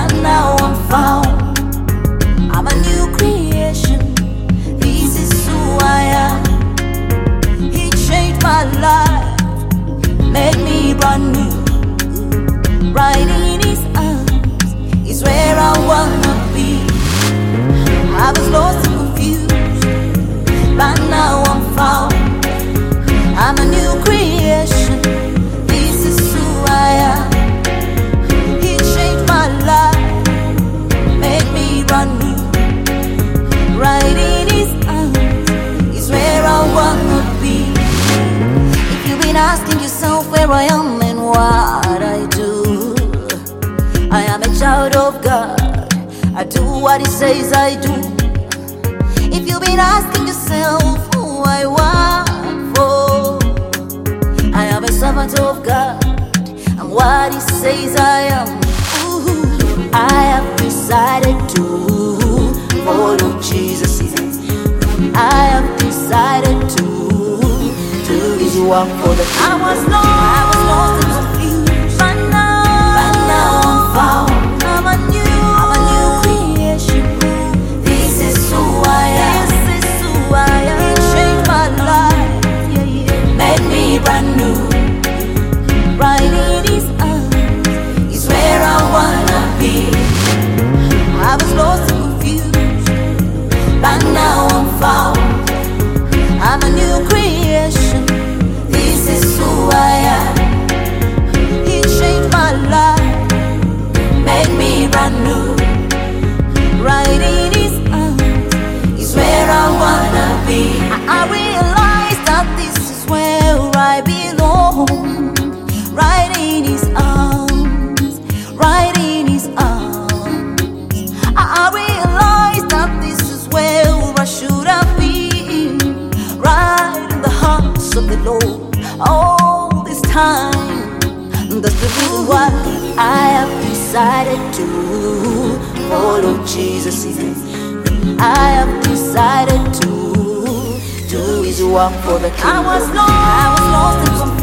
but now I'm found. I'm a new creation. This is who I am. He changed my life, made me brand new. Right in His arms is where I wanna be. I was lost and confused, but now I'm found. I'm a new creation. This is who I am. He changed my life, made me brand new. Right in His arms is where I wanna be. If you've been asking yourself where I am and what I do, I am a child of God. I do what He says I do. If you've been asking yourself who I work for, I am a servant of God. I'm what He says I am. Ooh, I have decided to follow Jesus. I have decided to do His work for the I was lost and confused, but now I'm found. I'm a new creation. This is who I am. He changed my life, made me brand new. Right in His arms is where I wanna be. I was lost and confused, but now I'm found. I'm a new creation. This is who I am. He changed my life, made me brand new. Right in His arms is where I wanna be. I realize that this is where I belong. Right in His arms, right in His arms. I realize that this is where I should have been. Right in the hearts of the Lord all this time. That's the reason why I have decided to follow Jesus. I have decided to do His work for the kingdom. I was lost and confused.